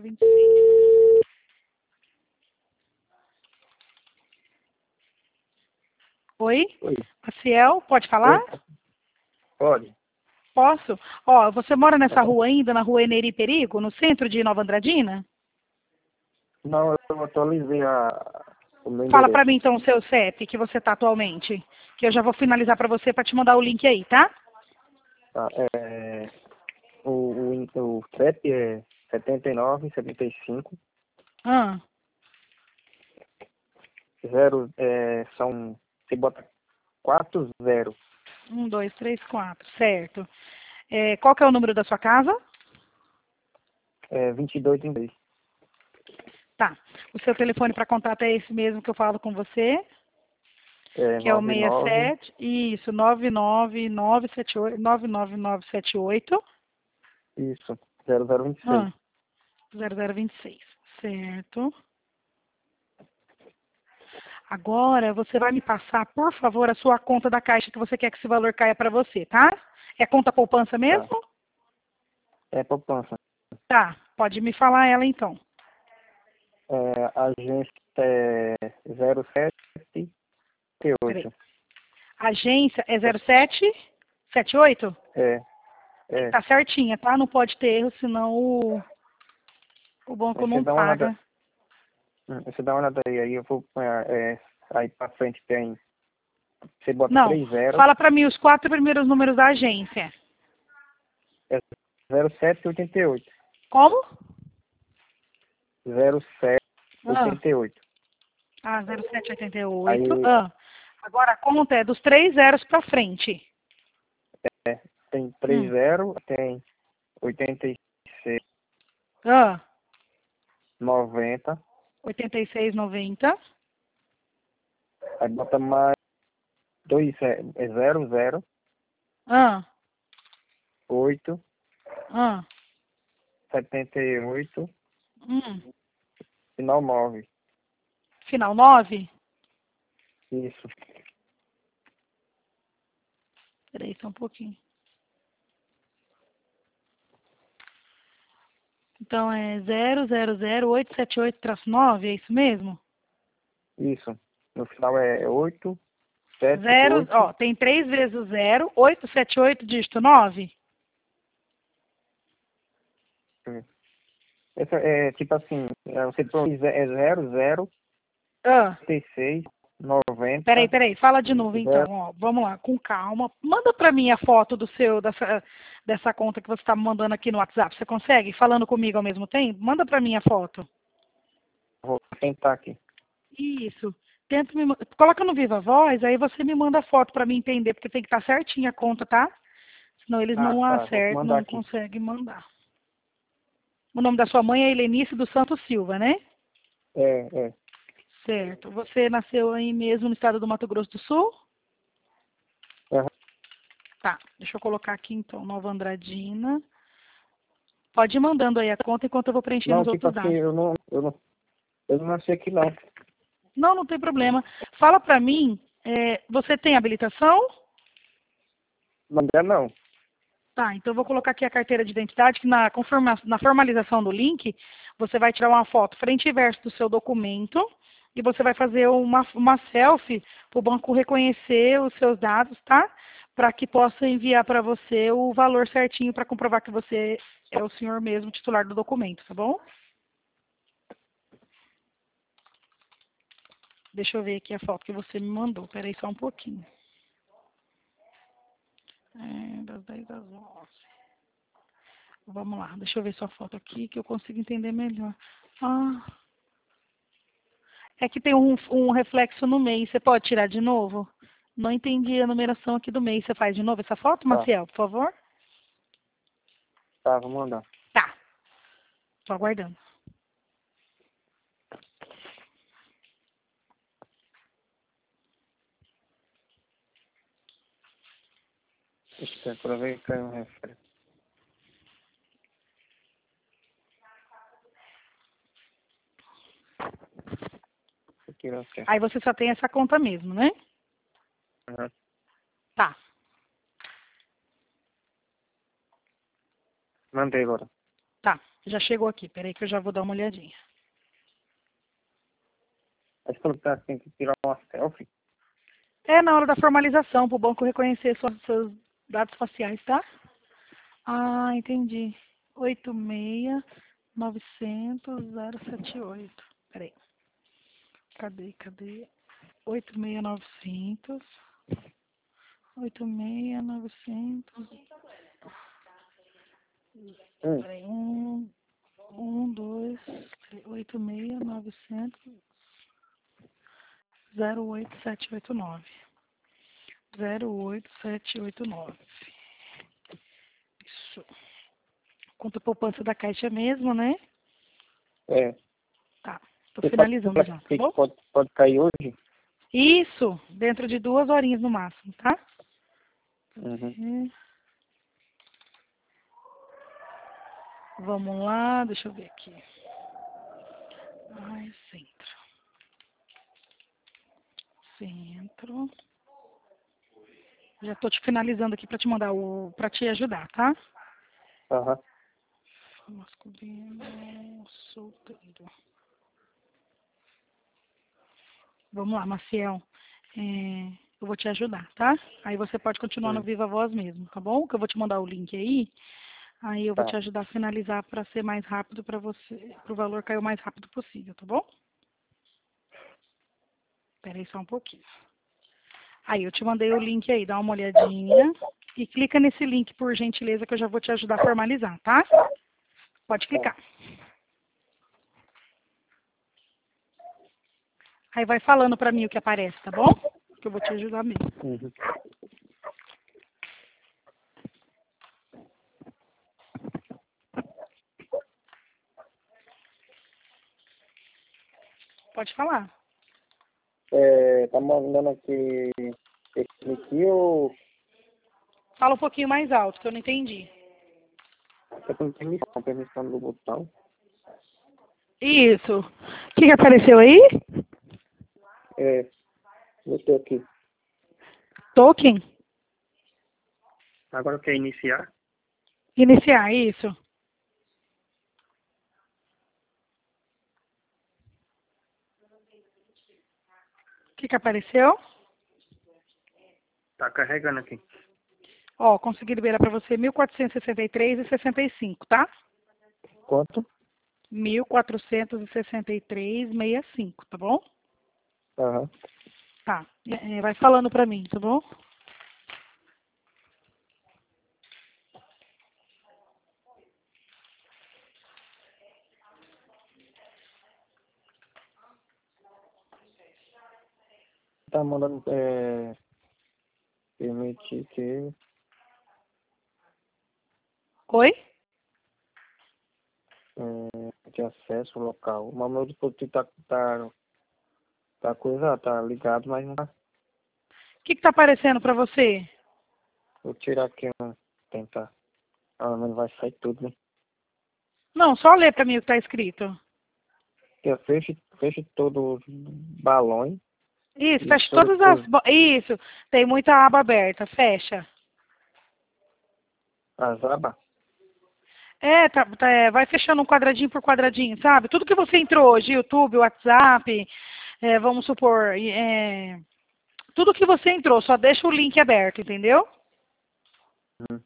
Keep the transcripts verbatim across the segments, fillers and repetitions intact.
vinte e seis. Oi? Oi. Maciel, pode falar? Oi. Pode. Posso? Ó, você mora nessa rua ainda, na rua Eneri Perigo, no centro de Nova Andradina? Não, eu atualizei a, o meu Fala endereço. pra mim então o seu C E P que você tá atualmente, que eu já vou finalizar pra você pra te mandar o link aí, tá? Tá, é, o, o, o C E P é setenta e nove, setenta e cinco, Ah, zero, é, são, você bota quatro zero, um, dois, três, quatro, certo. É, qual que é o número da sua casa? é, vinte e dois, trinta e dois. Tá. O seu telefone para contato é esse mesmo que eu falo com você, É, que é o nove nove, sessenta e sete, isso, nove nove nove sete oito, nove nove nove sete oito, isso, zero zero vinte e seis. ah, zero zero vinte e seis, certo. Agora você vai me passar, por favor, a sua conta da Caixa que você quer que esse valor caia para você, tá? É conta poupança Tá, mesmo? é poupança. Tá, pode me falar ela então. É, a agência é zero sete sete Peraí. oito. Agência é zero sete sete oito? É, é. Tá certinha, tá? Não pode ter erro, senão o, o banco Aí você não dá uma olhada, paga. hum, você dá uma olhada aí, aí eu vou, é, é, aí pra frente tem, você bota Não, três zeros, fala pra mim os quatro primeiros números da agência. é zero sete oitenta e oito. Como? zero sete Ah, oitenta e oito. ah zero sete oito oito. Aí Ah. Agora a conta é dos três zeros pra frente. é, tem três Hum. zeros, tem oitenta e seis, Ah, noventa, oitenta e seis noventa. aí bota mais dois é zero zero Ah, oito ah. setenta e oito, Hum. final nove. Final nove. Isso. Peraí, só um pouquinho. Então é zero zero zero oito sete oito nove, é isso mesmo? Isso. No final é oito sete Zero, oito. ó, tem três vezes o zero, oito sete oito dígito nove. Essa é tipo assim, é, você põe ze- é zero zero Ah. oitenta e seis Peraí, noventa peraí, fala de novo então, zero. ó. Vamos lá, com calma. Manda pra mim a foto do seu, dessa, dessa conta que você está me mandando aqui no WhatsApp. Você consegue? Falando comigo ao mesmo tempo? Manda pra mim a foto. Vou tentar aqui. Isso. Tenta me, ma- coloca no Viva Voz, aí você me manda a foto pra mim entender, porque tem que estar certinha a conta, tá? Senão eles Ah, não tá. Vou acertam, mandar não aqui. conseguem mandar. O nome da sua mãe é Helenice dos Santos Silva, né? É, é. Certo. Você nasceu aí mesmo no estado do Mato Grosso do Sul? Aham. Tá, deixa eu colocar aqui então, Nova Andradina. Pode ir mandando aí a conta enquanto eu vou preenchendo Não, os tipo outros assim, dados. eu não, eu não, eu não nasci aqui não. Não, não tem problema. Fala pra mim, é, você tem habilitação? Não, ainda não. Tá, então eu vou colocar aqui a carteira de identidade, que na, conforma, na formalização do link, você vai tirar uma foto frente e verso do seu documento e você vai fazer uma, uma selfie para o banco reconhecer os seus dados, tá? Para que possa enviar para você o valor certinho para comprovar que você é o senhor mesmo titular do documento, tá bom? Deixa eu ver aqui a foto que você me mandou. Peraí só um pouquinho. É, das dez às onze. Vamos lá, deixa eu ver sua foto aqui que eu consigo entender melhor. Ah, é que tem um, um reflexo no meio. Você pode tirar de novo? Não entendi a numeração aqui do meio. Você faz de novo essa foto, Tá, Maciel, por favor? tá, vou mandar. Tá, tô aguardando. Deixa eu aproveitar um refresco. Aqui não quer. Aí você só tem essa conta mesmo, né? Uhum. Tá. Mandei agora. Tá, já chegou aqui. Peraí que eu já vou dar uma olhadinha. Mas falou que tá, tem que tirar uma selfie. É na hora da formalização, para o banco reconhecer suas, seus dados faciais, tá? Ah, entendi. oito seis nove zero zero sete oito. Peraí. Cadê, cadê? oito seis nove zero zero. oito seis nove zero zero. Hum. Peraí. Um, um, dois, três, oito seis nove zero zero. zero oito sete oito nove. zero oito sete oito nove. Isso. Conta poupança da Caixa mesmo, né? É. Tá. Tô Você pode, finalizando já, tá bom? pode, pode cair hoje? Isso. Dentro de duas horinhas no máximo, tá? Uhum. Vamos lá, deixa eu ver aqui. Ai, centro. Centro. Já tô te finalizando aqui para te mandar o, para te ajudar, tá? Aham. Masculino, solteiro. Vamos lá, Maciel. É, eu vou te ajudar, tá? Aí você pode continuar no Hum. Viva Voz mesmo, tá bom? Que eu vou te mandar o link aí. Aí eu vou Tá. te ajudar a finalizar para ser mais rápido para você, para o valor cair o mais rápido possível, tá bom? Espera aí só um pouquinho. Aí eu te mandei o link aí, dá uma olhadinha e clica nesse link por gentileza que eu já vou te ajudar a formalizar, tá? Pode Tá. clicar. Aí vai falando pra mim o que aparece, tá bom? Que eu vou te ajudar mesmo. Uhum. Pode falar. É, tá mandando aqui esse aqui ou Fala um pouquinho mais alto, que eu não entendi. é com permissão, permissão do botão? Isso. O que, que apareceu aí? É, botei aqui. Token? Agora quer iniciar? Iniciar, isso. O que, que apareceu? Tá carregando aqui. Ó, consegui liberar pra você mil quatrocentos e sessenta e três e sessenta e cinco, tá? Quanto? mil quatrocentos e sessenta e três e sessenta e cinco, tá bom? Aham. Tá. É, vai falando pra mim, tá bom? Tá mandando é, permitir que Oi? é, de acesso ao local. Mas meu dispositivo tá, tá, tá coisa, tá ligado, mas não tá. O que, que tá aparecendo pra você? Vou tirar aqui, né? Tentar. Ah, mas vai sair tudo, né? Não, só lê pra mim o que tá escrito. Aqui, ó, feche, feche todos os balões Isso, e fecha todas todas as... as, bo- Isso, tem muita aba aberta, fecha. as abas. É, tá, tá, é, vai fechando um quadradinho por quadradinho, sabe? Tudo que você entrou hoje, YouTube, WhatsApp, é, vamos supor, é, tudo que você entrou, só deixa o link aberto, entendeu? Hum.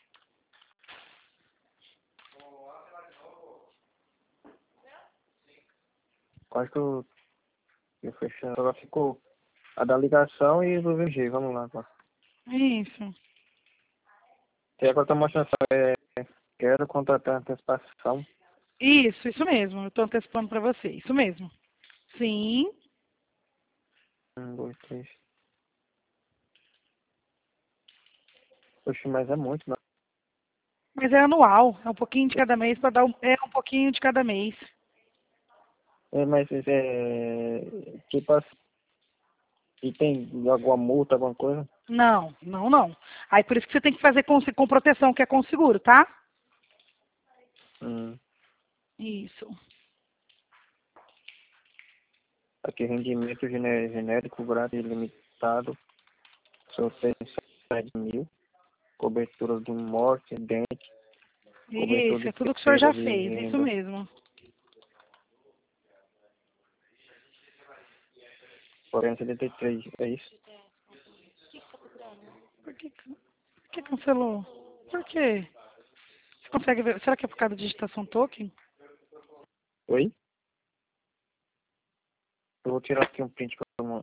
Quase que eu, eu fechei. Agora ficou a da ligação e do V G. Vamos lá agora. Isso. E agora tá mostrando só, é, quero contratar antecipação. Isso, isso mesmo. Eu estou antecipando para você. Isso mesmo. Sim. Um, dois, três. Oxe, mas é muito, né? Mas é anual. É um pouquinho de cada mês para dar um, é um pouquinho de cada mês. É, mas é, tipo assim, e tem alguma multa, alguma coisa? Não, não, não. Aí por isso que você tem que fazer com, com proteção, que é com seguro, tá? Hum. Isso. Aqui, rendimento gené- genérico, grátis ilimitado, sorteio de sete mil, cobertura de morte, dente, Cobertor Isso, de é tudo que o senhor já perda de fez, isso renda. mesmo. quarenta e setenta e três, é isso? Por que, por que cancelou? Por quê? Você consegue ver? Será que é por causa da digitação token? Oi? Eu vou tirar aqui um print para uma.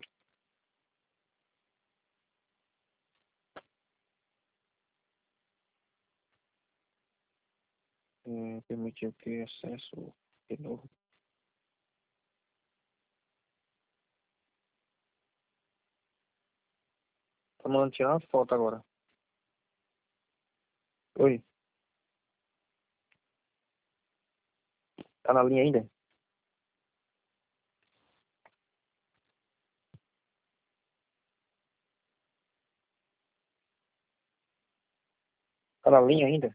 É, permitiu ter acesso de novo. Tá mandando tirar uma foto agora. Oi? Tá na linha ainda? Tá na linha ainda?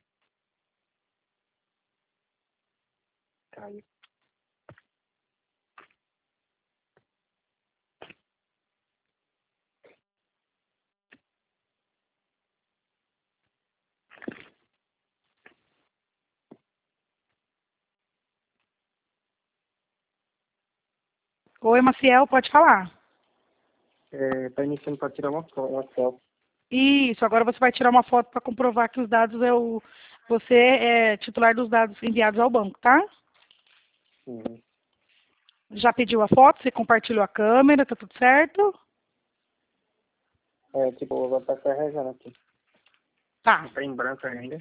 Caiu. Oi, Maciel, pode falar. É, tá iniciando para tirar uma, fo- uma foto. Isso, agora você vai tirar uma foto para comprovar que os dados é o. Você é titular dos dados enviados ao banco, tá? Uhum. Já pediu a foto? Você compartilhou a câmera? Tá tudo certo? É, tipo, vai estar carregando aqui. Tá. Tá em branco ainda.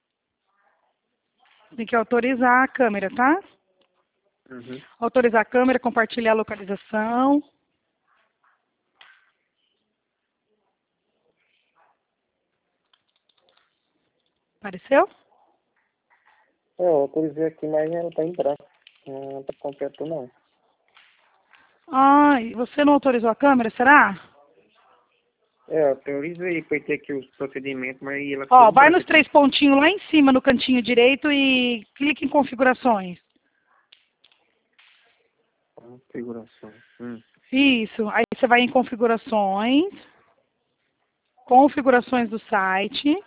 Tem que autorizar a câmera, tá? Uhum. Autorizar a câmera, compartilhar a localização. Apareceu? É, eu autorizei aqui, mas ela tá em branco. Não tá completo não. Ah, e você não autorizou a câmera, será? É, eu autorizei, foi ter aqui os procedimentos, mas ela ficou Ó, em vai branco nos aqui. três pontinhos lá em cima, no cantinho direito, e clique em configurações. Configuração. Hum. Isso. Aí você vai em configurações. Configurações do site.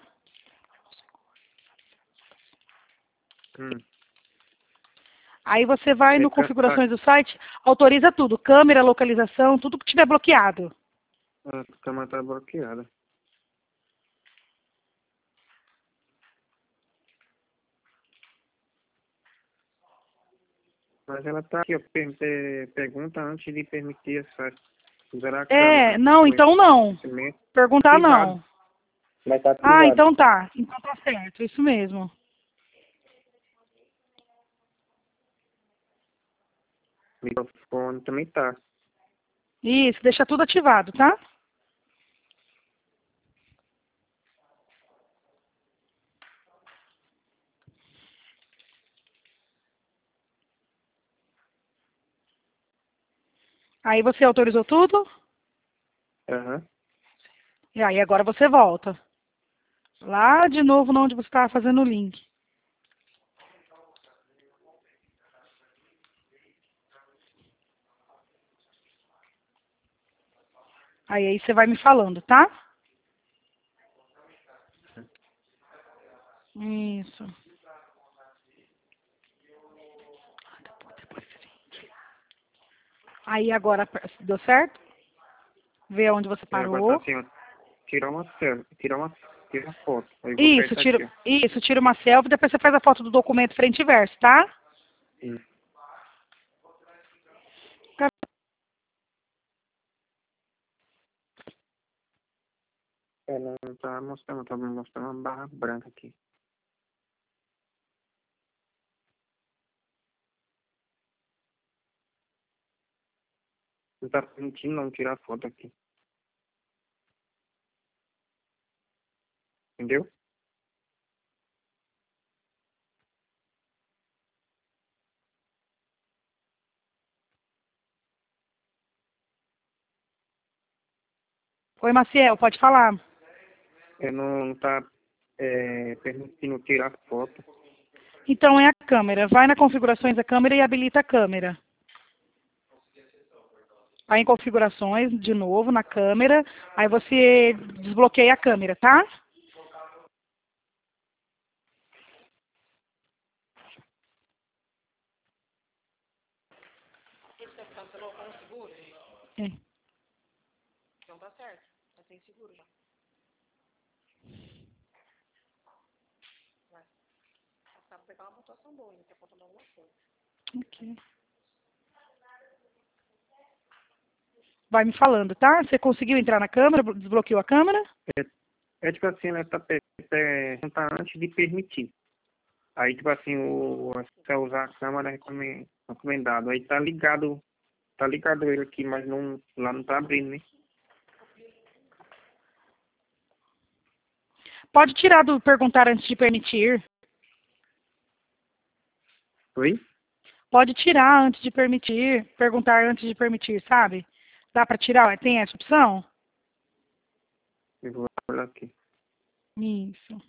Hum. Aí você vai É no pra, pra, configurações do site, autoriza tudo. Câmera, localização, tudo que tiver bloqueado. a câmera tá bloqueada. Mas ela tá aqui, ó, per, per, pergunta antes de permitir essa, usar a É, câmera. não, Com então não. esse Perguntar ativado. não. Mas tá Ah, ativado. então tá. Então tá certo, isso mesmo. O microfone também tá. Isso, deixa tudo ativado, tá? Aí você autorizou tudo? Aham. E aí agora você volta. Lá de novo onde você estava fazendo o link. Aí, aí você vai me falando, tá? Isso. Aí agora deu certo? Vê onde você É, agora tá parou. assim, ó. Tirar uma selfie, tirar uma, tirar uma foto. Aí eu vou Isso, apertar tira, aqui, ó. isso, tira uma selfie, depois você faz a foto do documento frente e verso, tá? Isso. É, não tá mostrando, tá mostrando uma barra branca aqui. Não tá permitindo não tirar foto aqui. Entendeu? Oi, Maciel, pode falar. É, não, não tá é, permitindo tirar foto. Então é a câmera. Vai na configurações da câmera e habilita a câmera. Vai em configurações, de novo, na câmera. Aí você desbloqueia a câmera, tá? Esse você cancelou com o seguro? É. Então tá certo. Já tem seguro já. Vai. Passar pra pegar uma pontuação boa, ainda tá faltando alguma coisa. Ok. Vai me falando, tá? Você conseguiu entrar na câmera? Desbloqueou a câmera? É, é tipo assim, ela tá perguntando antes de permitir. Aí, tipo assim, o, você usar a câmera é recomendado. Aí tá ligado, tá ligado ele aqui, mas não, lá não tá abrindo, né? Pode tirar do perguntar antes de permitir. Oi? Pode tirar antes de permitir, perguntar antes de permitir, sabe? Dá para tirar? Tem essa opção? Eu vou olhar aqui. Isso.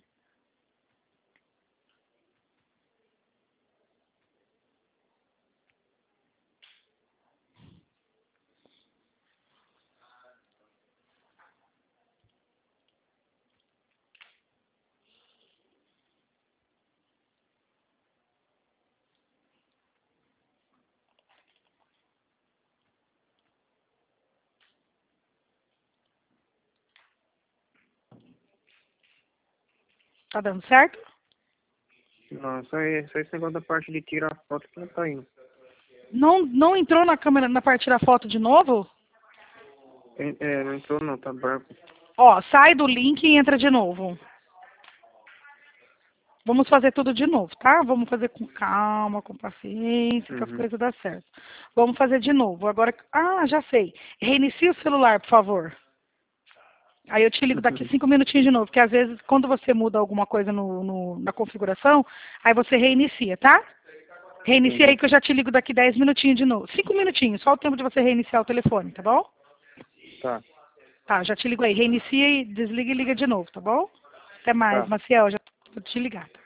Tá dando certo? Não, só, é, só esse negócio da parte de tirar foto que não tá indo. Não, não entrou na câmera na parte da foto de novo? É, é, não entrou não, tá branco. Ó, sai do link e entra de novo. Vamos fazer tudo de novo, tá? Vamos fazer com calma, com paciência, que as Uhum. coisas dão certo. Vamos fazer de novo. Agora, ah, já sei. Reinicia o celular, por favor. Aí eu te ligo daqui cinco minutinhos de novo, porque às vezes quando você muda alguma coisa no, no- na configuração, aí você reinicia, tá? Reinicia aí Uhum. que eu já te ligo daqui dez minutinhos de novo. Cinco minutinhos, só o tempo de você reiniciar o telefone, tá bom? Tá, Tá, já te ligo aí. Reinicia e desliga e liga de novo, tá bom? Até mais, tá. Maciel, já vou te ligar, tá?